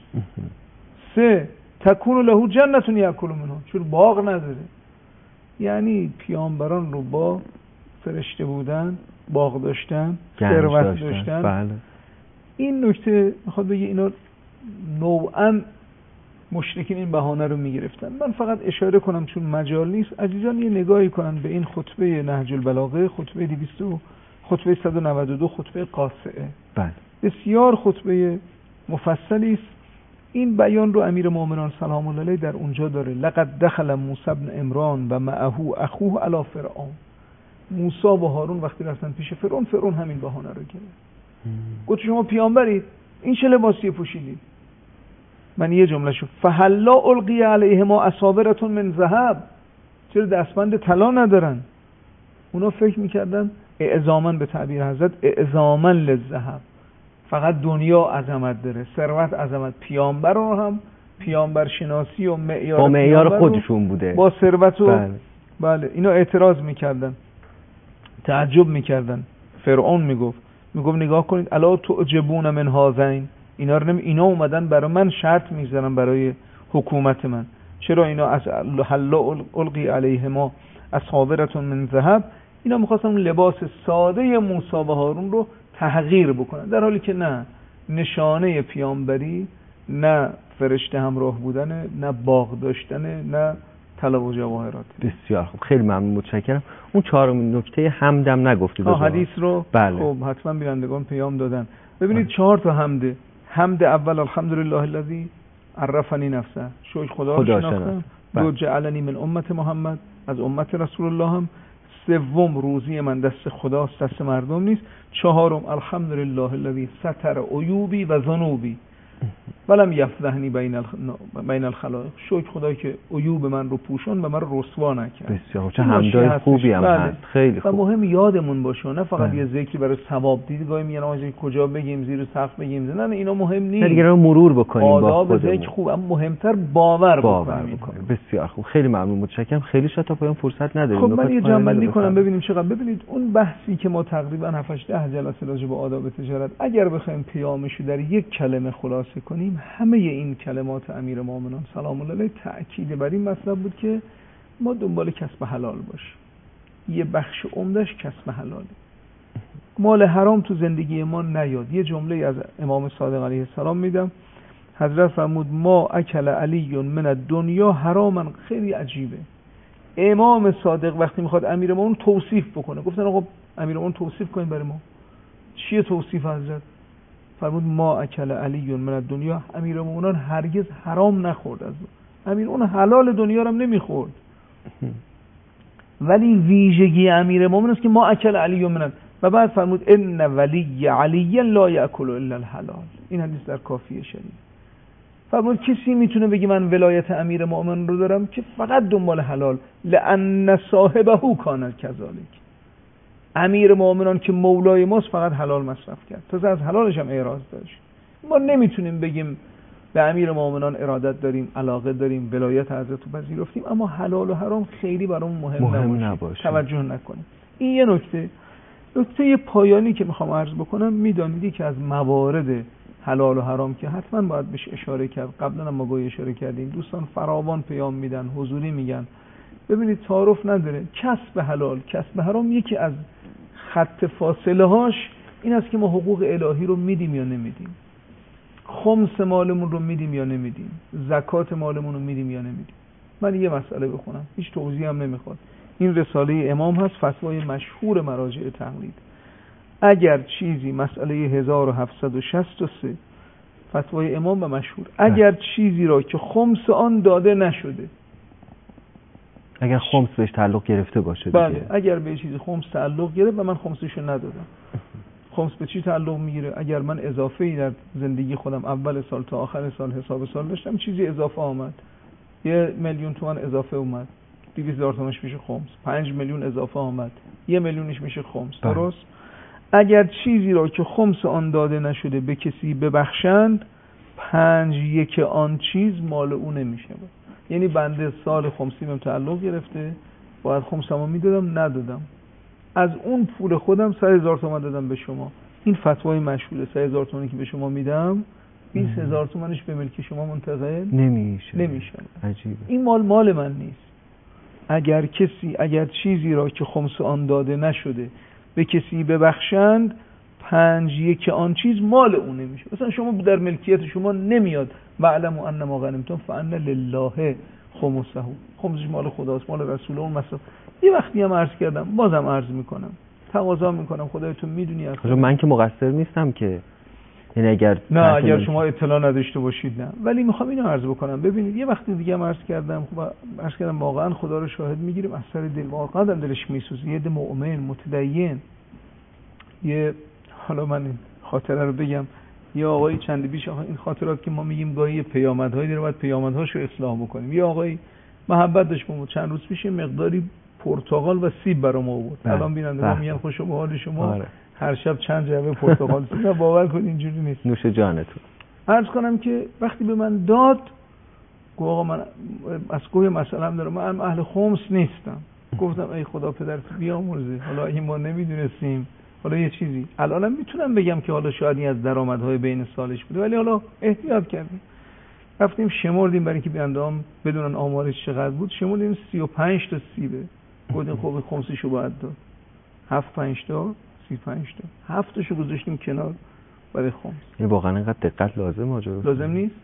[SPEAKER 2] 3 تکون له جنت یأکل منها. چرا باغ نداره؟ یعنی پیامبران رو با فرشته بودن، باغ داشتن، ثروت داشتن.
[SPEAKER 1] بله.
[SPEAKER 2] این نکته میخواد بگه اینا نوعاً مشرکین این بهانه رو میگرفتن. من فقط اشاره کنم چون مجال نیست، عزیزان یه نگاهی کنن به این خطبه نهج البلاغه، خطبه 192 خطبه قاصعه.
[SPEAKER 1] بله.
[SPEAKER 2] بسیار خطبه مفصلی است. این بیان رو امیرالمومنین سلام الله علیه در اونجا داره. لقد دخل موسی بن عمران و معه اخوه علی فرعون. موسی و هارون وقتی رفتن پیش فرعون همین بهانه رو گرفت. گفت شما پیامبرید، این چه لباسی پوشیدید؟ من یه جمله شو فهلا القی علیهما اساورة من ذهب. چرا دستبند طلا ندارن؟ اونا فکر میکردن اعزاما، به تعبیر حضرت اعزاما للذهب، فقط دنیا عظمت داره، ثروت عظمت. پیامبر رو هم پیامبر شناسی و معیار
[SPEAKER 1] خودشون بوده،
[SPEAKER 2] با ثروت و بله اینا اعتراض میکردن، تعجب میکردن. فرعون میگفت نگاه کنید الا تعجبون من هذین، اینا اومدن برای من شرط میذارن برای حکومت من، چرا اینا از حل القی علیهما اصابرة من ذهب، اینا میخواستن اون لباس ساده موسی و هارون رو تحقیر بکنن، در حالی که نه نشانه پیامبری، نه فرشته همراه بودن، نه باغ داشتن، نه طلا و جواهرات.
[SPEAKER 1] بسیار خوب، خیلی ممنون، متشکرم. اون چهارمین نکته حمدم نگفتید
[SPEAKER 2] حدیث رو؟
[SPEAKER 1] بله.
[SPEAKER 2] خب حتما بینندگان پیام دادن. ببینید 4 تا حمده. حمد اول الحمدلله الذی عرفنی نفسه، شکر خدا رو شناختم. 2 جعلنی من امت محمد، از امت رسول الله هم. 3 روزی من دست خداست، دست مردم نیست. 4 الحمدلله الذی ستر عیوبی و ذنوبی ولم یفضحنی بین الخلائق، شکر خدا که عیوب من رو پوشون و من رو رسوا نکرد.
[SPEAKER 1] بسیار چه حمدای خوبی هم هست، خیلی خوب.
[SPEAKER 2] و مهم یادمون باشه، نه فقط یه ذکری برای ثواب. دیدگاهی میگن آقا کجا بگیم، زیر سقف بگیم، نه اینا مهم نیست.
[SPEAKER 1] دیگه رو مرور بکنیم با خودمون.
[SPEAKER 2] ذکر خوب، اما مهمتر باور بکنیم.
[SPEAKER 1] بسیار خوب، خیلی ممنون، متشکرم. خیلی شاد تا پایان فرصت نداریم.
[SPEAKER 2] خب من یه جمع‌بندی کنم ببینیم چقدر. ببینید اون بحثی که ما تقریبا 7-8 جلسه راجع به آداب تجارت اگر بخوایم پیامش رو در یک کلمه خلاصه کنیم، همه این کلمات امیرالمومنین سلام الله علیه تأکید بر این مطلب بود که ما دنبال کسب حلال باشیم. یه بخش عمدهش کسب حلاله. مال حرام تو زندگی ما نیاد. یه جمله از امام صادق علیه السلام میدم. حضرت فرمود ما اکل علی من الدنیا حراما. خیلی عجیبه. امام صادق وقتی میخواد امیرالمومنین توصیف بکنه، گفتن آقا امیرالمومنین توصیف کنین برای ما. چیه توصیف حضرت؟ فرمود ما اکل علی من الدنیا، امیرالمومنین هرگز حرام نخورد از امیر، اون حلال دنیا رو هم نمیخورد. ولی ویژگی امیرالمومنین است که ما اکل علی من، و بعد فرمود ان ولی علی لا یاکل الا الحلال. این حدیث در کافیه شریف. فرمود کسی میتونه بگه من ولایت امیرالمومنین رو دارم که فقط دنبال حلال، لان صاحبه کان کذالک. امیرالمومنین که مولای ماست فقط حلال مصرف کرد، تازه از حلالش هم اعراض داشت. ما نمیتونیم بگیم به امیرالمومنین ارادت داریم، علاقه داریم، ولایت حضرت رو پذیرفتیم، اما حلال و حرام خیلی برامون مهم نباشه. توجه نکنیم. این یه نکته. نکته پایانی که میخوام عرض بکنم، میدانید که از موارد حلال و حرام که حتما باید بهش اشاره کرد، قبلا هم ما گاهی اشاره کردیم، دوستان فراوان پیام میدن، حضوری میگن، ببینید تعارف نداره. کسب حلال، کسب حرام، یکی از خط فاصله هاش این است که ما حقوق الهی رو میدیم یا نمیدیم، خمس مالمون رو میدیم یا نمیدیم، زکات مالمون رو میدیم یا نمیدیم. من یه مسئله بخونم، هیچ توضیح هم نمیخواد. این رساله امام هست، فتوای مشهور مراجع تقلید. اگر چیزی، مسئله 1763 فتوای امام و مشهور، اگر چیزی را که خمس آن داده نشده،
[SPEAKER 1] اگر خمس بهش تعلق گرفته باشه دیگه.
[SPEAKER 2] بله، اگر به چیزی خمس تعلق گرفت و من خمسشو ندادم. خمس به چی تعلق میگیره؟ اگر من اضافه‌ای در زندگی خودم اول سال تا آخر سال حساب سال داشتم، چیزی اضافه آمد، 1,000,000 تومان اضافه اومد، 200,000 تومانش میشه خمس. 5 میلیون اضافه آمد، 1,000,000ش میشه خمس. درست؟ اگر چیزی را که خمس آن داده نشده به کسی ببخشند، 5/1 آن چیز مال او نمیشه. یعنی بنده سال خمسی بهم تعلق گرفته، باید خمسمو میدادم، ندادم، از اون پول خودم 100,000 تومان دادم به شما. این فتوای مشهوره. 100,000 تومانی که به شما میدم، 20,000 تومانش به ملک شما منتقل نمیشه.
[SPEAKER 1] عجیبه.
[SPEAKER 2] این مال من نیست. اگر چیزی را که خمس آن داده نشده به کسی ببخشند، 5/1 آن چیز مال اون نمیشه. مثلا شما در ملکیت شما نمیاد واعلموا انما غنمتم فان لله خمسه، خمسش مال خداست، مال رسول اون. مثلا یه وقتی هم عرض کردم، بازم عرض میکنم، تقاضا میکنم، خدایتون میدونی اصلا
[SPEAKER 1] من که مقصر نیستم که، یعنی
[SPEAKER 2] اگر شما اطلاع نداشته باشید نه، ولی میخوام اینو عرض بکنم. ببینید یه وقتی دیگه هم عرض کردم واقعا خدا رو شاهد میگیریم، از سر دل واقعا دلش میسوزه. یه مؤمن متدین، حالا من این خاطره رو بگم، یه آقایی چند پیش، این خاطرات که ما میگیم گاهی پیامدهایی داره، باید پیامدهاشو اصلاح بکنیم. یه آقایی محبت داشت با ما، چند روز پیش مقداری پرتقال و سیب برام آورد. الان بینندگان میگن خوشو به حال شما، هر شب چند جعبه پرتقال سیب. نه باور کنید اینجوری نیست.
[SPEAKER 1] نوش جانتون.
[SPEAKER 2] عرض کنم که وقتی به من داد، گفت آقا من از کوه مسئله هم دارم، من اهل خمس نیستم. گفتم ای خدا پدرت بیامرزه، حالا اگه ما نمیدونستیم حالا یه چیزی الانم میتونم بگم که حالا شاید این از درآمدهای بین سالش بوده، ولی حالا احتیاط کردیم، رفتیم شمردیم برای اینکه بیاندام بدونن آمارش چقدر بود، شمردیم 35 تا سیبه. گفتیم خب خمسشو باید داد، 7 5 تا 35 تا 7 تاشو گذاشتیم کنار برای خمس.
[SPEAKER 1] این واقعا اینقدر دقت لازم
[SPEAKER 2] نیست.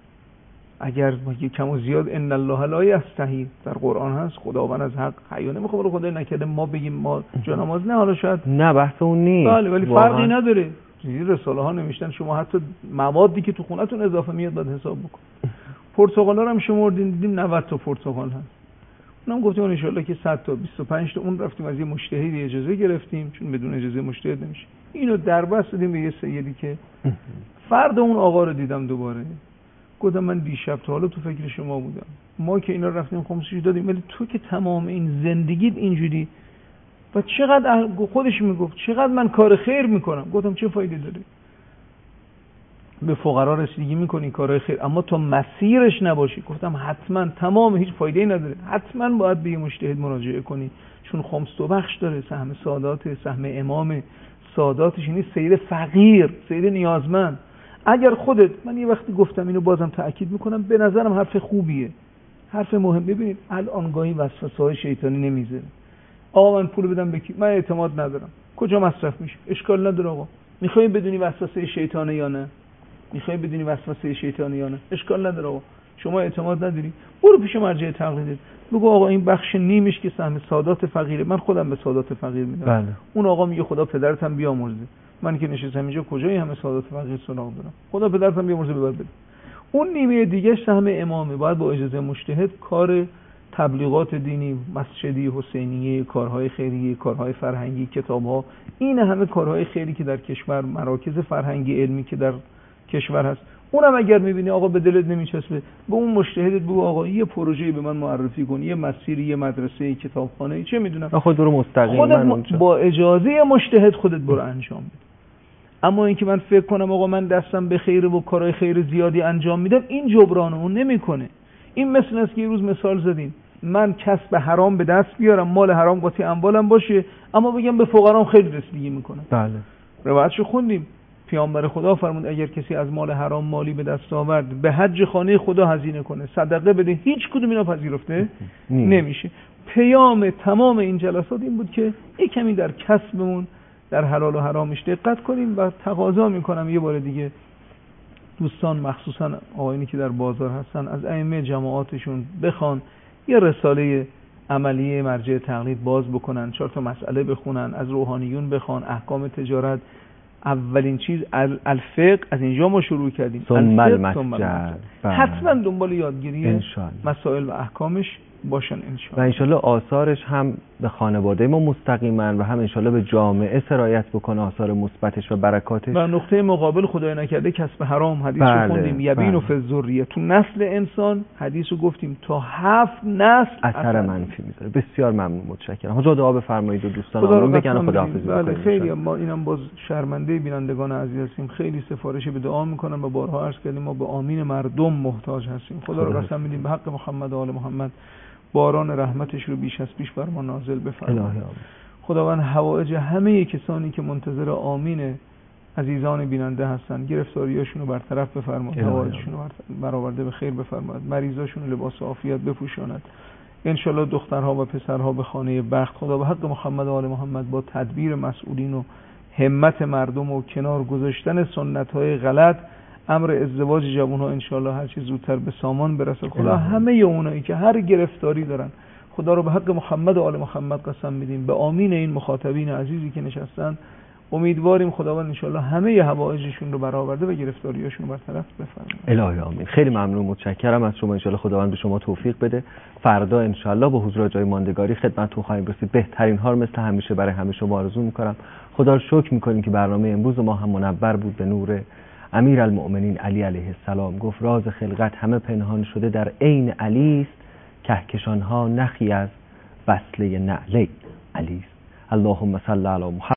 [SPEAKER 2] اگر کم و زیاد ان الله لا یستحی در قرآن هست، خداوند از حق حیا نمیخواد، رو خدای نکرده ما بگیم ما جانماز نه، حالا شاید
[SPEAKER 1] نه بحث اون نیست،
[SPEAKER 2] بله، ولی فرقی نداره. این رساله ها نوشتن شما حتی موادی که تو خونتون اضافه میاد باید حساب بکن. پرتقالا رو هم شمردیم دیدیم 90 تا پرتقال هست، اونم گفتیم ان شاء الله که 100 تا 25 تا اون رفتیم از یه مجتهدی اجازه گرفتیم، چون بدون اجازه مجتهد نمیشه. اینو دربست دادیم به یه سیدی که فردا اون آقا رو دیدم دوباره، گفتم من دیشب تا حالا تو فکر شما بودم، ما که اینا رفتیم خمسش دادیم، ولی تو که تمام این زندگیت اینجوری و چقدر خودش میگفت چقدر من کار خیر میکنم. گفتم چه فایده داره؟ به فقرا رسیدگی میکنی کارهای خیر، اما تو مسیرش نباشی. گفتم حتما تمام هیچ فایده‌ای نداره، حتما باید به یه مجتهد مراجعه کنی، چون خمس دو بخش داره، سهم سادات، سهم امام، ساداتش یعنی سید فقیر، سید نیازمند. اگر خودت، من یه وقتی گفتم اینو بازم تأکید میکنم، به نظرم حرف خوبیه، حرف مهم. ببینید الان گاهی وسوسه‌های شیطانی نمیذاره. آقا من پول بدم بکی، من اعتماد ندارم، کجا مصرف میشه؟ اشکال نداره آقا. میخوای بدونی وسوسه شیطانه یا نه؟ میخوای بدونی وسوسه شیطانی یا نه؟ اشکال نداره آقا. شما اعتماد نداری، برو پیش مرجع تقلیدت، بگو آقا این بخش نیمش که سهم سادات فقیره، من خودم به سادات فقیر میدم.
[SPEAKER 1] بله.
[SPEAKER 2] اون آقا میگه خدا پدرتم بیامرزه، من که نشستم اینجا کجای همه سادات فقیر سراغ دارم، خدا پدرتم بیامرزه ببر بده. اون نیمه دیگه سهم امامه، باید با اجازه مجتهد کار تبلیغات دینی، مسجدی، حسینیه، کارهای خیریه، کارهای فرهنگی، کتاب‌ها، این همه کارهای خیری که در کشور، مراکز فرهنگی علمی که در کشور هست، اونم اگر می‌بینی آقا به دلت نمیچسبه، به اون مجتهدت بگو آقا یه پروژه‌ای به من معرفی کن، یه مسیری، یه مدرسه، کتابخانه، چه میدونم،
[SPEAKER 1] خودت رو مستقیم
[SPEAKER 2] خودت با اجازه مجتهد خودت برو انجام بده. اما اینکه من فکر کنم آقا من دستم به خیره و کارهای خیر زیادی انجام میدم، این جبران اون نمیکنه. این مثل است که یه روز مثال زدیم، من کسب حرام به دست بیارم، مال حرام قاطی اموالم باشه، اما بگم به فقرام خیلی رسیدگی میکنم.
[SPEAKER 1] بله.
[SPEAKER 2] روایتشو خوندیم، پیامبر خدا فرمود اگر کسی از مال حرام مالی به دست آورد، به حج خانه خدا هزینه کنه، صدقه بده، هیچ کدوم اینا پذیرفته نمیشه. پیام تمام این جلسات این بود که یک کمی در کسبمون، در حلال و حرامش دقت کنیم و تقاضا میکنم یه بار دیگه دوستان، مخصوصا آقایونی که در بازار هستن، از ائمه جماعاتشون بخوان یه رساله عملیه مرجع تقلید باز بکنن، 4 تا مسئله بخونن، از روحانیون بخوان، احکام تجارت. اولین چیز الفقه، از اینجا ما شروع کردیم،
[SPEAKER 1] ثم المسجد.
[SPEAKER 2] حتما دنبال یادگیری
[SPEAKER 1] انشالله
[SPEAKER 2] مسائل و احکامش باشن انشالله.
[SPEAKER 1] و انشالله آثارش هم به خانواده ما مستقیما و هم انشالله به جامعه سرایت بکنه، آثار مثبتش و برکاتش.
[SPEAKER 2] و نقطه مقابل خدای نکرده کسب حرام، حدیث رو خوندیم، یبین فی الذریه، تو نسل انسان حدیث رو گفتیم تا 7 نسل
[SPEAKER 1] اثر منفی میذاره. بسیار ممنون، متشکرم. حضرت دعا بفرمایید و دوستان بگن خداحافظی
[SPEAKER 2] بکنید.
[SPEAKER 1] بله
[SPEAKER 2] خیلی ما اینم باز شرمنده بینندگان عزیز هستیم، خیلی سفارش به دعا میکنن و بارها عرض کردیم ما به آمین مردم محتاج هستیم. خدا رو قسم میدیم به حق محمد و آل محمد باران رحمتش رو بیش از پیش بر ما نازل بفرمایید. خداوند حوائج همه کسانی که منتظر آمین عزیزان بیننده هستن، گرفتاریاشون رو برطرف بفرمایید، حوائجشون رو برآورده به خیر بفرمایید، مریضاشون رو لباس عافیت بپوشاند. انشالله دخترها و پسرها به خانه بخت. خدا به حق محمد و آل محمد با تدبیر مسئولین و همت مردم و کنار گذاشتن سنت‌های غلط، امر ازدواج جوان‌ها انشالله هر چه زودتر به سامان برسه. خدا همه اونایی که هر گرفتاری دارن، خدا رو به حق محمد و آل محمد قسم میدیم، به آمین این مخاطبین عزیزی که نشستن امیدواریم خداوند انشالله همه حوائجشون رو برآورده و گرفتاریاشون رو برطرف بفرماید.
[SPEAKER 1] الهی آمین. خیلی ممنون، متشکرم از شما. انشالله خداوند به شما توفیق بده. فردا انشالله با حضور جای ماندگاری خدمتتون خواهیم رسید. بهترین ها رو مثل همیشه برای همه شما آرزو می‌کنم. خدا رو شکر می‌کنیم که برنامه امروز ما هم منور بود به نور امیرالمؤمنین علی علیه السلام. گفت راز خلقت همه پنهان شده در عین علی است، کهکشان‌ها نخی از وصله نعل علی است. اللهم صل علی محمد.